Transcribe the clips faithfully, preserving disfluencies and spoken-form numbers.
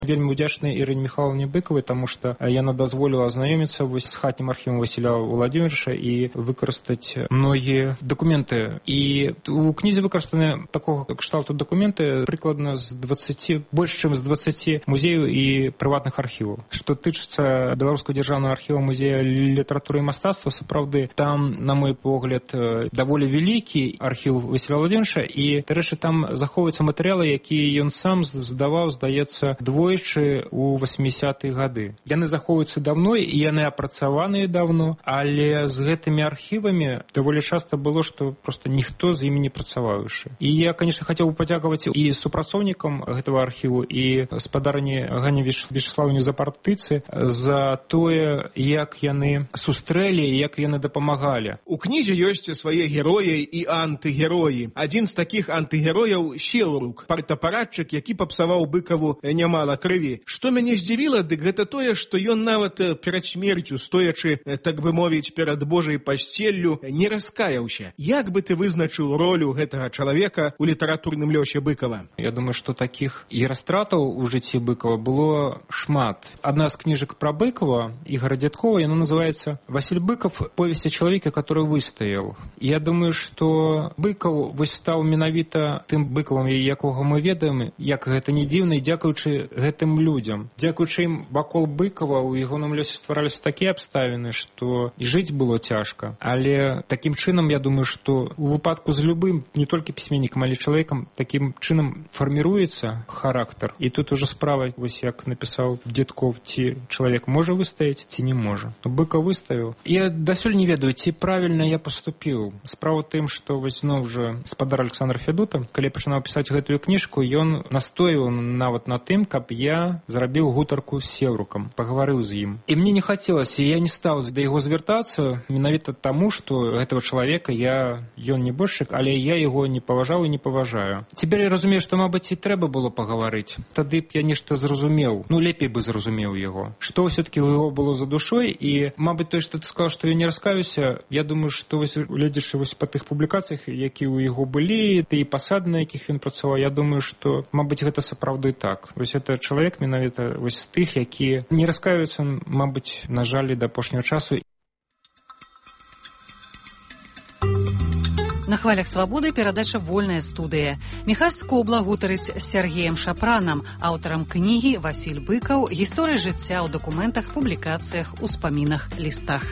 Вельмі удзячны Ірыне Михайловне Быкавай, таму што яна дазволіла азнаёміцца з хатнім архівам Васіля Владимировича і выкарыстаць многія дакументы. І у кнізе выкарыстаны такога кшталту дакументы прыкладна з дваццаці, больш чым з дваццаці музеяў і прыватных архіваў. Што тычыцца Беларускага дзяржаўнага архіва музея літаратуры і мастацтва, сапраўды, там, на мой погляд, даволі вялікі архіў Васіля Владимировича, і, дарэчы, там захоўваюцца матэрыялы, якія ён сам здаваў, здаецца, двое у восьмідзесятыя гады. Яны захоўваюцца давно, і яны апрацаваныя давно, але з гэтымі архівамі даволі часта было, што проста ніхто з імі не працаваў яшчэ. І я, конечно, хацеў бы падзякаваць і супрацоўнікам гэтага архіву, і спадарні Ганне Вячеславаўне Запартыцы за тое, як яны сустрэлі і як яны дапамагалі. У кнізе ёсць свае героі і антыгероі. Адзін з такіх антыгерояў Сеўрук, партапарадчык, які папсаваў Быкаву нямала крыві. Што мяне здзівіла, дык гэта тое, што ён нават перад смерцю, стоячы, так бы мовіць, перад Божай пасцеллю, не раскаяўся. Як бы ты вызначыў ролю гэтага чалавека ў літаратурным лёсе Быкава? Я думаю, што такіх ірастратаў у жыцці Быкава было шмат. Адна з кніжак пра Быкава, Ігора Дзядкова, яна называецца «Василь Быков. Повесть о человеке, который выстоял». Я думаю, што Быкаў вось стаў менавіта тым Быкавам, якога мы ведаем, як гэта не дзіўна, дзякуючы гэтым людзям. Дзякуючы ім вакол Быкава у ягоным лёсе ствараліся такія абставіны, што і жыць было цяжка. Але такім чынам, я думаю, што у выпадку з любым, не толькі пісьменнікам, але чалавекам, такім чынам фарміруецца характар. І тут ужо справа, вось як напісаў Дзядков, ці чалавек можа выстаяць, ці не можа. Быкаў выставіў. Я дасюль не ведаю, ці правільна я паступіў. Справа тым, што вось зноў жа спадар Александр Федута, калі я пачынаў пісаць гэтую кніжку, ён настойваў нават на тым, каб я зрабіў гутарку з Сеўрукам, пагаварыў з ім. І мне не хацелася, я не стаў да яго звяртацца, менавіта таму, што гэтага чалавека я, ён небожчык, але я яго не паважаў і не паважаю. Цяпер я разумею, што, мабыць, і трэба было пагаварыць. Тады б я нешта зразумеў, ну, лепей бы зразумеў яго. Што ўсё-такі ў яго было за душой, і, мабыць, тое, што ты сказаў, што я не раскаюся, я думаю, што вось, гледзячы вось па тых публікацыях, якія ў яго былі, тыя пасады, на якіх ён працаваў, я думаю, што, мабыць, гэта сапраўды так. Вось это чалавек менавіта вось з тых, якія не раскаюцца, мабыць, на жаль, да апошняга часу. На хвалях свабоды перадача «Вольная студыя». Міхась Скобла гутарыць з Сергеем Шапранам, аўтарам кнігі «Васіль Быкаў. Гісторыя жыцця ў дакументах, публікацыях, успамінах, лістах».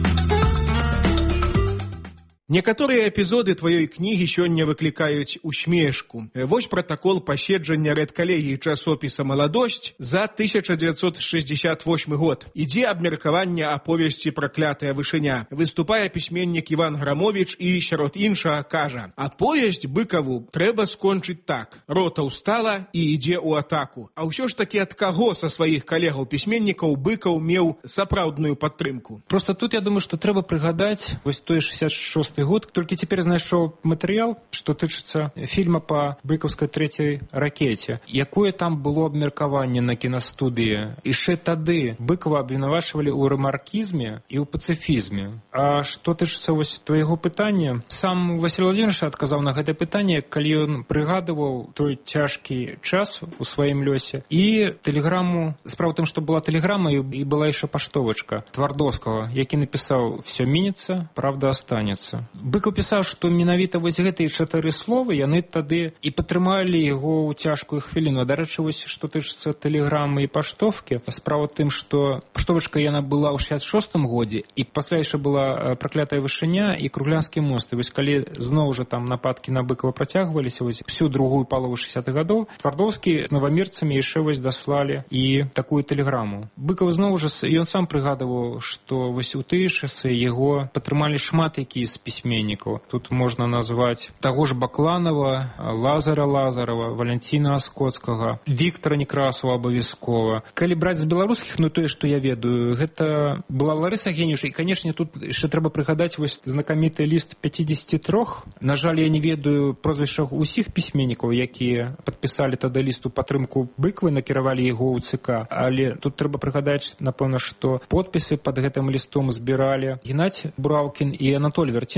Некаторыя эпізоды тваёй кнігі сёння выклікаюць усмешку. Вось пратакол паседжання рэдкалегіі часопіса «Маладосць» за тысяча дзевяцьсот шэсцьдзесят восьмы год. Ідзе абмеркаванне аповесці «Праклятая вышыня». Выступае пісьменнік Іван Грамовіч і, сярод іншага, кажа: «Аповесць Быкаву трэба скончыць так. Рота ўстала і ідзе ў атаку». А ўсё ж такі ад каго са сваіх калегаў-пісьменнікаў Быкаў меў сапраўдную падтрымку? Просто тут, я думаю, што трэба прыгадаць вось той шэсцьдесят шосты год. Толькі цяпер знайшоў матэрыял, што тычыцца фільма па быкаўскай трэцяй ракеце. Якое там было абмеркаванне на кінастудыі? Яшчэ тады Быкава абвінавачвалі ў рэмаркізме і ў пацыфізме. А што тычыцца вось твайго пытання? Сам Васіль Владимирович адказаў на гэтае пытанне, калі ён прыгадываў той цяжкі час у сваім лёсе. І тэлеграму, справа тым, што была тэлеграма і была яшчэ паштовачка Твардоўскага, які напісаў: «Всё мінецца, правда астанецца». Быкаў пісаў, што менавіта вось гэтыя чатыры словы яны тады і падтрымалі яго ў цяжкую хвіліну. Дарэчы, вось што тычыцца тэлеграмы і паштовкі, справа тым, што паштовачка яна была ў шэсцьдесят шостым годзе, і пасля яшчэ была «Праклятая вышыня» і «Круглянскі мост». І вось калі зноў жа там нападкі на Быкава працягваліся вось всю другую палову шэсцьдесятых гадоў, Твардоўскі з новамірцамі яшчэ вось даслалі і такую тэлеграму. Быкаў зноў жа, ён сам прыгадываў, што вось у тыя часы яго падтрымалі шмат якія з пісьменнікаў. Тут можна назваць таго ж Бакланова, Лазара Лазарова, Валянціна Аскоцкага, Віктара Некрасова абавязкова. Калі браць з беларускіх, ну тое, што я ведаю, гэта была Ларыса Генюш, і, канешне, тут яшчэ трэба прыгадаць вось знакаміты ліст пяцідзесяці трох. На жаль, я не ведаю прозвішчаў усіх пісьменнікаў, якія падпісалі тады ліст у падтрымку Быкавай, накіравалі яго ў ЦК, але тут трэба прыгадаць, напэўна, што подпісы пад гэтым лістом збіралі Геннадзь Бураўкін і Анатоль Вярцінскі,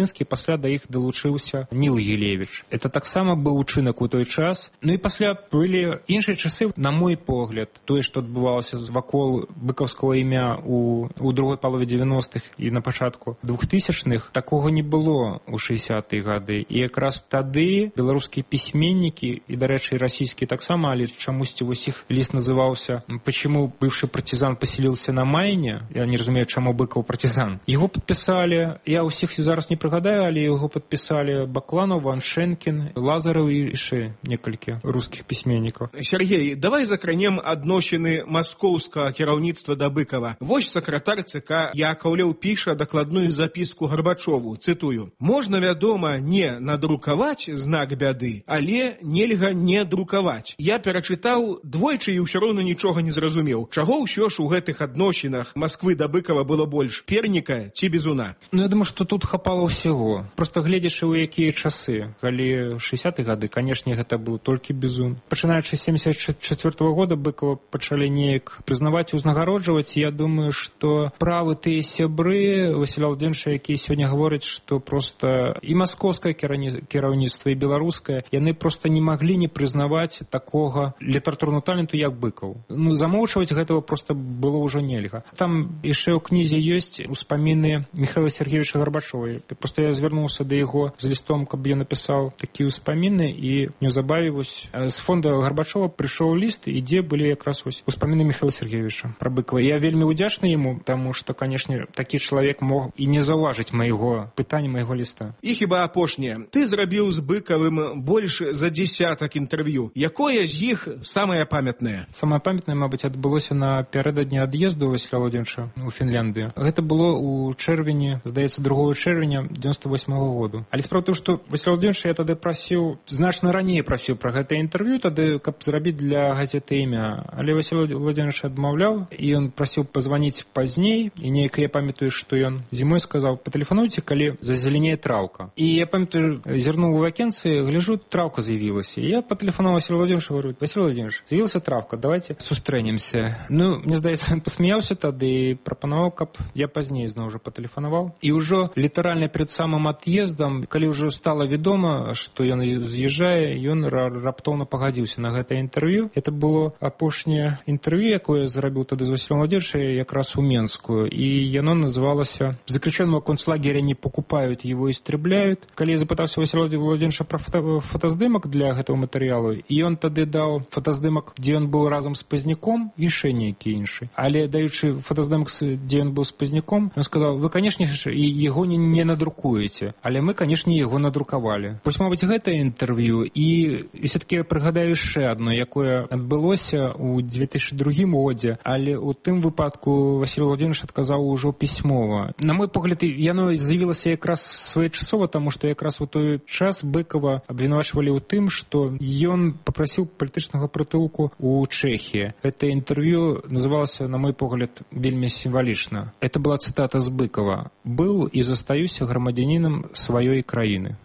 Дзяржынскі, пасля да іх далучыўся Ніл Гілевіч. Это таксама быў учынак у той час. Ну і пасля былі іншыя часы, на мой погляд, тое, што адбывалася вакол быкаўскага імя у, у другой палове девяностых і на пачатку двухтысячных, такога не было ў шэсцідзесятыя гады. І якраз тады беларускія пісьменнікі, і, дарэчы, расійскія таксама, але чамусьці вось іх ліст называўся «Почему бывший партизан поселился на Майне?» Я не разумею, чаму Быкаў партизан. Яго падпісалі, я ўсіх зараз не прыгадаю, але яго падпісалі Бакланов, Ваншэнкін, Лазараў і яшчэ некалькі рускіх пісьменнікаў. Сергей, давай закранем адносіны маскоўскага кіраўніцтва да Быкава. Вось сакратар ЦК Яковлев піша дакладную запіску Гарбачову, цытую: «Можна, вядома, не надрукаваць знак бяды, але нельга не друкаваць. Я перачытаў двойчы і ўсё роўна нічога не зразумеў. Чаго ўсё ж у гэтых адносінах Масквы да Быкава было больш, перніка ці бізуна?» Ну, я думаю, што тут хапала ўсяго. Просто гледзячы, у якія часы. Калі шэсцідзесятыя гады, канешне, гэта быў толькі бізун. Пачынаючы з семдзесят чацвёртага года Быкава пачалі неяк прызнаваць і ўзнагароджваць. Я думаю, што правы тыя сябры Васіля Владимировича, якія сёння гавораць, што просто і маскоўскае кіраўніцтва, і беларускае, яны просто не маглі не прызнаваць такога літаратурнага таленту, як Быкаў. Ну, замоўчваць гэтага просто было ўжо нельга. Там яшчэ ў кнізе ёсць успаміны Михаила Сергеевича Горбачова. Просто я звярнуўся да яго з лістом, каб я напісаў такія ўспаміны, і неўзабаве вось з фонда Горбачова прыйшоў ліст, і дзе былі якраз вось успаміны Михаила Сергеевича пра Быкава. Я вельмі удзячны яму, таму што, канешне, такі чалавек мог і не заўважыць майго пытання, майго ліста. І хіба апошняе. Ты зрабіў з Быкавым больш за дзесятак інтэрв'ю. Якое з іх самае памятнае? Самае памятнае, мабыць, адбылося напярэдадні ад'езду Васіля Владимировича у Фінляндыю. Гэта было ў чэрвені, здаецца, другого чэрвеня девяносто восьмого году. Але справа ў тым, што Васіля Владимировича я тады прасіў, значна раней прасіў пра гэта інтэрв'ю, тады, каб зрабіць для газеты «Імя». Але Васіль Владимирович адмаўляў, і ён прасіў пазваніць пазней, і неяк я памятаю, што ён зімой сказаў: «Патэлефануйце, калі зазеленее траўка». І я памятаю, зірнуў у вакенцы, гляжу, траўка з'явілася. І я патэлефанаваў Васілю Владимировичу, говорю: «Василий Владимирович, з'явілася траўка, давайте сустрэнемся». Ну, мне здаецца, ён пасмяяўся тады і прапанаваў, каб я пазней зноў ужо патэлефанаваў. І ўжо літаральна перад самым ад'ездам, калі ўжо стала вядома, што ён з'язджае, ён раптоўна пагадзіўся на гэта інтэрв'ю. Это было апошняе інтэрв'ю, якое зрабіў тады з Васілем Владимировичем якраз у Менску. І яно называлася «Заключенного концлагеря не покупают, его истребляют». Калі я запытаўся Васіля Владимировича пра фото фотаздымак для гэтага матэрыялу, і ён тады даў фотаздымак, дзе ён быў разам з пазняком, яшчэ нейкі іншы. Але даючы фотаздымак, дзе ён быў з пазняком, ён сказаў: «Вы, канешне, яго не, не надрукуеце, але мы, канешне, яго надрукавалі». Вось, мабыць, гэта інтэрв'ю. І, і все-таки прыгадаю яшчэ адно, якое адбылося ў две тысячи другім годзе, але ў тым выпадку Васіль Владимирович адказаў ужо пісьмова. На мой погляд, яно з'явілася якраз своечасова, таму што якраз у той час Быкава абвінавачвалі ў тым, што ён папрасіў палітычнага прытулку ў Чэхіі. Это інтэрв'ю называлася, на мой погляд, вельмі сімвалічна. Это была цытата з Быкава: «Быў і застаюся грамадзянінам сваёй краіны».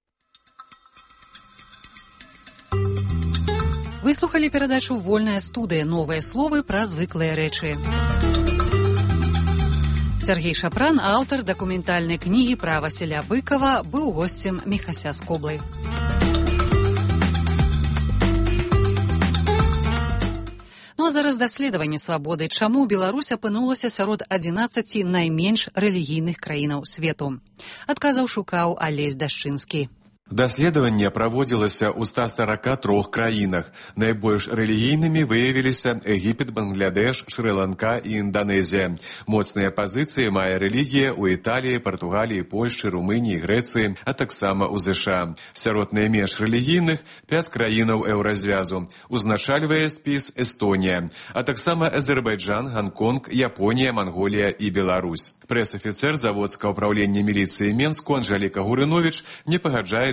Вы слухали перадачу «Вольная студыя». Новыя словы пра звыклыя рэчы. Сергей Шапран, аўтар дакументальнай кнігі пра Васіля Быкава, быў госцем Міхася Скоблы. Ну а зараз даследаванне свабоды. Чаму Беларусь апынулася сярод адзінаццаці найменш рэлігійных краінаў свету? Адказаў шукаў Алесь Дашчынскі. Даследаванне праводзілася ў ста сарака трох краінах. Найбольш рэлігійнымі выявіліся Егіпет, Бангладеш, Шры-Ланка і Інданезія. Моцныя пазіцыі мае рэлігія ў Італіі, Партугаліі, Польшчы, Румыніі, Грэцыі, а таксама ў ЗША. Сярод найменш рэлігійных пяць краінаў еўразвязу. Узначальвае спіс Эстонія, а таксама Азербайджан, Гонконг, Японія, Манголія і Беларусь. Прэс-афіцэр заводскага ўпраўлення міліцыі Менску Анжэліка Гурыновіч не пагаджаецца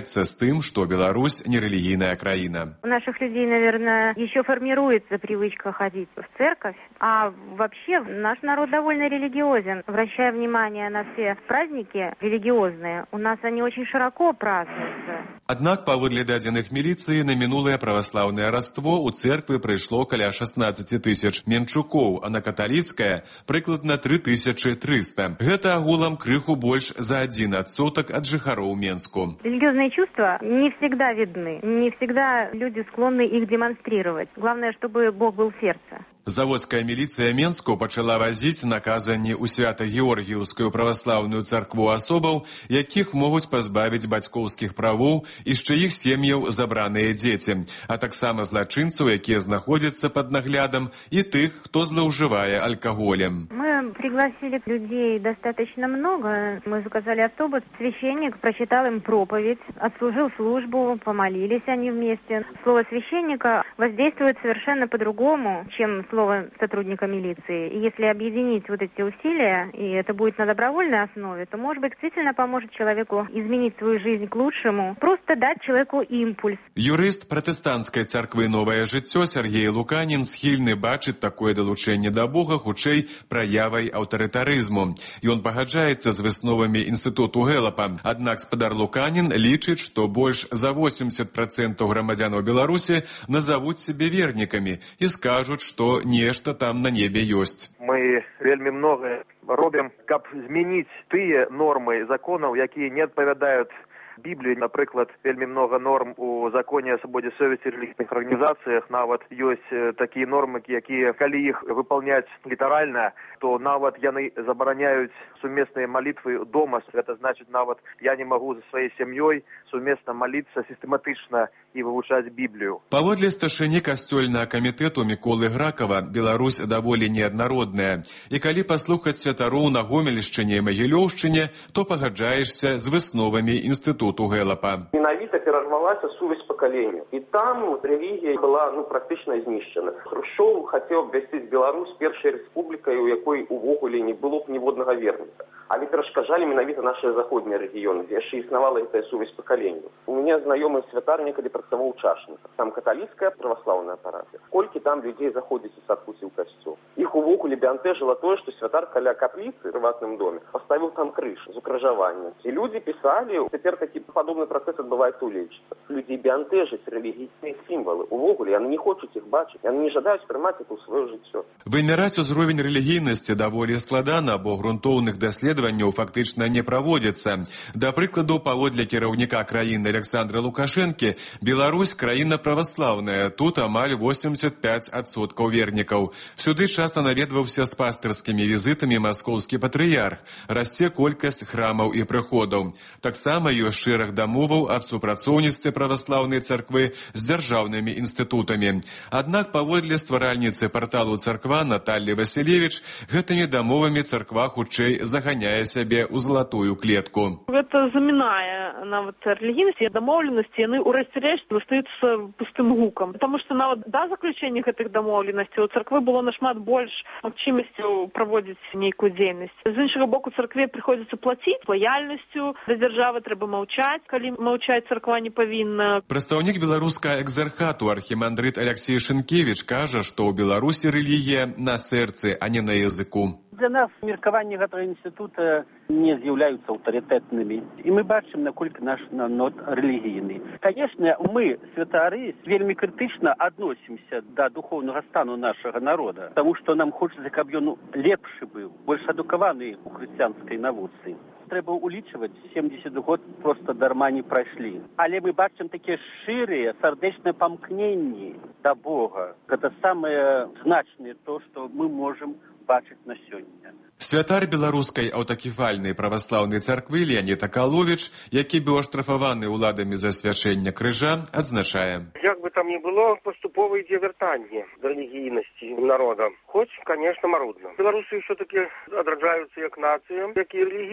згаджаецца з тым, што Беларусь нерэлігійная краіна. У наших людей, наверное, еще формируется привычка ходить в церковь, а вообще наш народ довольно религиозен. Обращая внимание на все праздники религиозные, у нас они очень широко празднуются. Аднак, паводле дадзеных міліцыі, на мінулае праваслаўнае раство ў церквы прыйшло каля шаснаццаць тысяч менчукоў, а на каталіцкае прыкладна тры тысячы трыста. Гэта агулам крыху больш за адзін адсотак ад жыхароў Менску. Религиозные чувства не всегда видны, не всегда люди склонны их демонстрировать. Главное, чтобы Бог был в сердце. Заводская міліцыя Менску пачала вазіць наказанні ў Свята-Георгіўскую праваслаўную царкву асобаў, якіх могуць пазбавіць бацькоўскіх правоў і з чыіх сем'яў забраныя дзеці, а таксама злачынцаў, якія знаходзяцца пад наглядам, і тых, хто злоўжывае алкаголем. Мы пригласили людей достаточно много. Мы заказали автобус. Священник прочитал им проповедь, отслужил службу, помолились они вместе. Слово священника воздействует совершенно по-другому, чем слово сотрудника милиции. И если объединить вот эти усилия, и это будет на добровольной основе, то, может быть, действительно поможет человеку изменить свою жизнь к лучшему, просто дать человеку импульс. Юрыст пратэстанцкай царквы «Новае жыццё» Сергей Луканін схільны бачыць такое далучэнне да Бога хутчэй праявай аўтарытарызму. Ён пагаджаецца з высновамі інстытуту Гэлапа. Аднак спадар Луканін лічыць, што больш за восемьдесят процентов грамадзянаў Беларусі назавуць сябе вернікамі і скажуць, што нешта там на небе ёсць. Мы вельмі многае робім, каб змяніць тыя нормы законаў, якія не адпавядаюць Бібліі. Напрыклад, вельмі много норм у законе о свободе совести релігійных арганізацыях. Нават ёсць такія нормы, якія, калі іх выполняць літаральна, то нават яны забараняюць сумесныя молитвы дома. Это значит, нават я не могу за сваёй сям'ёй сумесна молиться сістэматычна і вывучаць Біблію. Паводле старшыні касцёльнага камітэту Міколы Гракава, Беларусь даволі неаднародная. І калі паслухаць святароў на Гомельшчыне і Магілёўшчыне, то пагаджаешся з высновамі інстытуту Гэлапа. Менавіта перарвалася сувязь пакаленняў. І там рэлігія была ну, практычна знішчана. Хрушчоў хацеў абвясціць Беларусь першай рэспублікай, у якой увогуле не было б ніводнага верніка. Але перашкаджалі менавіта нашыя заходнія рэгіёны, дзе яшчэ існавала гэтая сувязь пакаленняў. У мяне знаёмы святар некалі працаваў у Чашніках. Там каталіцкая праваслаўная парафія. Колькі там людзей заходзіць і садкуць у касцёл. Іх увогуле бянтэжыла тое, што святар каля капліцы ў прыватным доме паставіў там крыж з укрыжаваннем. І людзі пісалі, цяпер такі падобны працэс адбываецца ў Лельчыцы. Людзей бянтэжаць рэлігійныя сімвалы. Увогуле яны не хочуць іх бачыць, яны не жадаюць прымаць іх у сваё жыццё. Вымяраць узровень рэлігійнасці даволі складана, бо грунтоўных даследаванняў фактычна не праводзіцца. Да прыкладу, паводле кіраўніка краіны Александра Лукашэнкі, Беларусь краіна праваслаўная, тут амаль восемьдесят пять адсоткаў вернікаў. Сюды часта наведваўся з пастырскімі візітамі маскоўскі патрыярх. Расце колькасць храмаў і прыходаў. Таксама ёсць шэраг дамоваў аб супрацоўніцтве праваслаўнай царквы з дзяржаўнымі інстытутамі. Аднак, паводле стваральніцы парталу «Царква» Натальі Васілевіч, гэтымі дамовамі царква хутчэй заганяе сябе ў залатую клетку. Гэта замінае нават рэлігійнасць і дамоўленасці, яны ў рэшце рэшт застаюцца пустым гукам. Таму што нават да заключэння гэтых дамоўленасцей у царквы было нашмат больш магчымасцяў праводзіць нейкую дзейнасць. З іншага боку, царкве прыходзіцца плаціць лаяльнасцю да дзяржавы, трэба маўчаць, калі маўчаць царква не павінна. Прадстаўнік беларускага экзархату архімандрыт Алексей Шынкевіч кажа, што ў Беларусі рэлігія на сэрцы, а не на языку. Для нас меркаванні гэтага інстытута не з'яўляюцца аўтарытэтнымі. І мы бачым, наколькі наш народ рэлігійны. Канешне, мы, святары, вельмі крытычна адносімся да духоўнага стану нашага народа, таму што нам хочацца, каб ён лепшы быў, больш адукаваны у хрысціянскай навуцы. Трэба улічваць, семьдесят год проста дарма не прайшлі. Але мы бачым такія шчырыя, сардэчныя памкненні да Бога. Гэта самае значнае то, што мы можам бачыць на сёння. Святар беларускай аўтакефальнай праваслаўнай царквы Леонід Акаловіч, які быў аштрафаваны ўладамі за свячэнне крыжа, адзначае. Як бы там ні было, паступова ідзе вяртанне да рэлігійнасці народа. Хоць, конечно, марудна. Беларусы ўсё-таки адраджаюцца як нацыя, як і рэлігійная нацыя.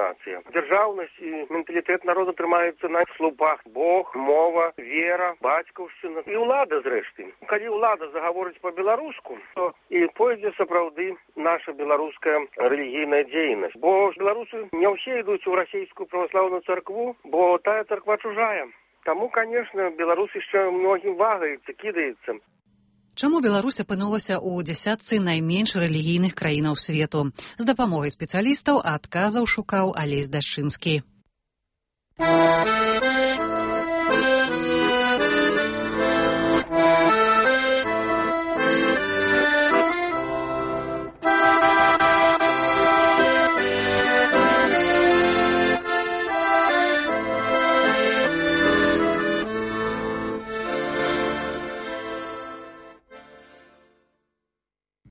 нацыя. Дзяржаўнасць і менталітэт народа трымаюцца на слупах. Бог, мова, вера, бацькаўшчына і ўлада, зрэшты. Калі ўлада загаворыць па-беларуску, то і пойдзе сапраўды наша беларуская рэлігійная дзейнасць. Бо беларусы не ўсе ідуць у расійскую праваслаўную царкву, бо тая царква чужая. Таму, конечно, Беларусь яшчэ многім вагаецца, кідаецца. Чаму Беларусь апынулася ў дзясятцы найменш рэлігійных краінаў свету? З дапамогай спецыялістаў адказаў шукаў Алесь Дашчынскі.